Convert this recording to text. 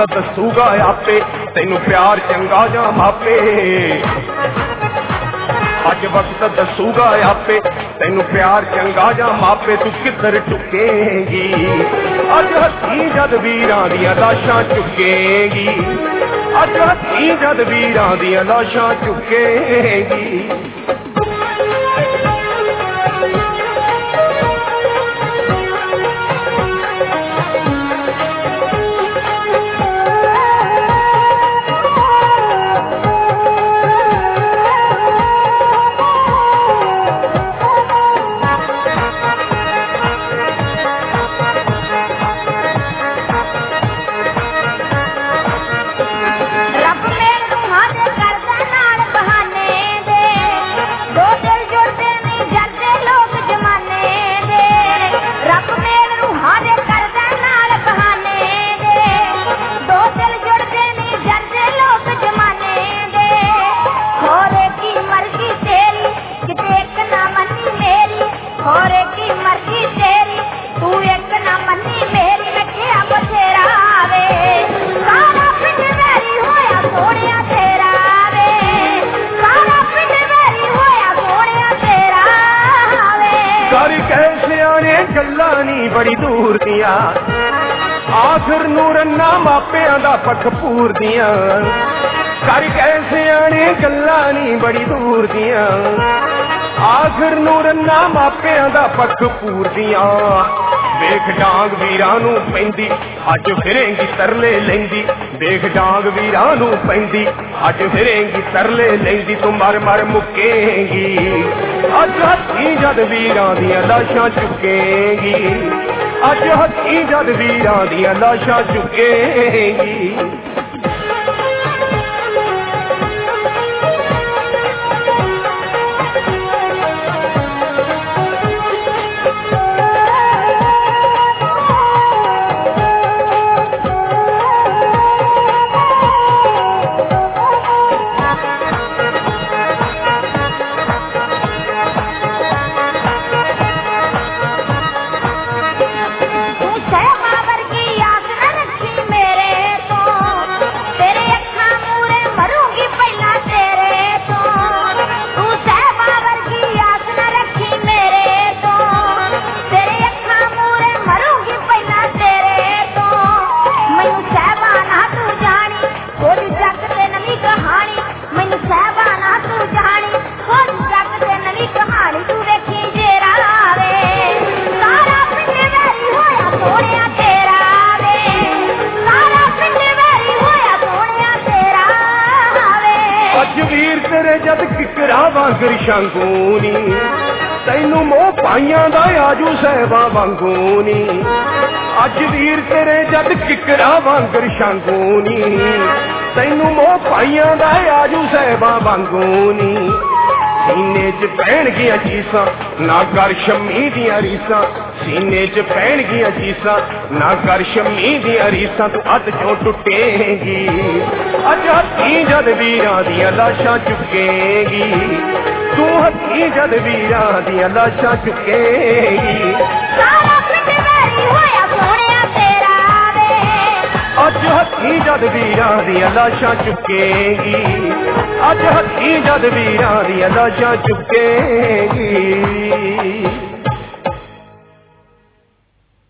दसूगा आपे तेनू प्यार चंगा जा मापे। अज वक्त दसूगा आपे तेनू प्यार चंगा जा मापे। तू किधर चुकेगी अज हथी जद वीरां दियां लाशां चुकेगी। अज हथी जद वीरां दियां लाशां चुकेगी। बड़ी दूर दिया आखिर नूरन्ना मापिया दा पख पूर दिया। कर कैसे आने गल्ला नी बड़ी दूर दिया आखिर नूरन्ना मापिया दा पख पूर दिया। देख डांग वीरां नू पैंदी अज फिरेंगी तरले लैंदी। देख डांग वीरां नू पैंदी अज फिरेंगी तरले लैंदी। तू मर मर मुकेगी अज हथी जद वीरां दियां लाशां चुकेगी। अज हथी जद वीरां दियां लाशां चुकेगी। जद किकरा वांगर शांगूनी तैनू मोह पाइयां दा आजू सहबा वांगूनी। अज वीर तेरे जद किकरा वांगर शांगूनी तैनू मोह पाइयां दा आजू सहबा वांगूनी। सीने च पैण गियां चीसां ना कर शम्मी दियां रीसां। सीने च पैण गियां चीसां ना कर शम्मी दियां रीसां। तू अद चों टुटेगी अज हथी जद वीरां दियां लाशां चुकेगी। तू हथी जद वीरां दियां लाशां चुकेगी। अज हथी जद वीरां दियां लाशां चुकेगी। अज हथी जद वीरां दियां लाशां चुकेगी।